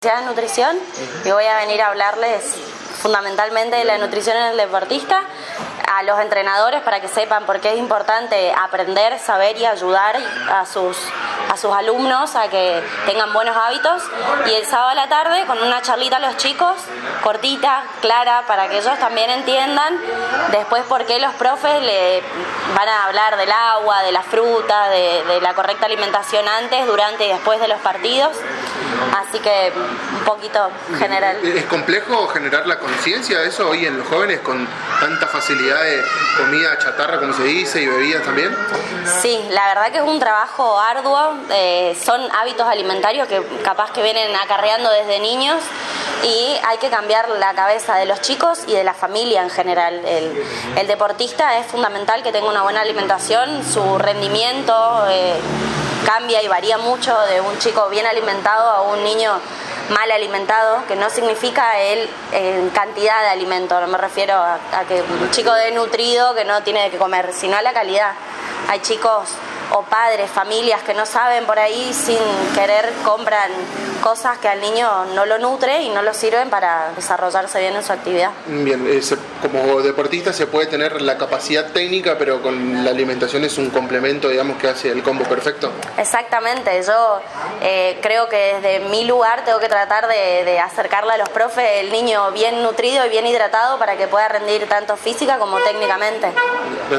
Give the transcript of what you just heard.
De nutrición y voy a venir a hablarles fundamentalmente de la nutrición en el deportista, a los entrenadores para que sepan por qué es importante aprender, saber y ayudar a sus alumnos a que tengan buenos hábitos, y el sábado a la tarde con una charlita a los chicos, cortita, clara, para que ellos también entiendan después por qué los profes le van a hablar del agua, de la fruta, de la correcta alimentación antes, durante y después de los partidos. Así que un poquito general. ¿Es complejo generar la conciencia de eso hoy en los jóvenes con tanta facilidad de comida chatarra, como se dice, y bebidas también? Sí, la verdad que es un trabajo arduo, son hábitos alimentarios que capaz que vienen acarreando desde niños, y hay que cambiar la cabeza de los chicos y de la familia en general. El deportista es fundamental que tenga una buena alimentación, su rendimiento cambia y varía mucho de un chico bien alimentado a un niño mal alimentado, que no significa en cantidad de alimento, no me refiero a que un chico desnutrido que no tiene que comer, sino a la calidad. Hay chicos o padres, familias que no saben, por ahí sin querer compran cosas que al niño no lo nutre y no lo sirven para desarrollarse bien en su actividad. Bien, como deportista se puede tener la capacidad técnica, pero con la alimentación es un complemento, digamos, que hace el combo perfecto. Exactamente, yo creo que desde mi lugar tengo que tratar de acercarle a los profes el niño bien nutrido y bien hidratado para que pueda rendir tanto física como técnicamente.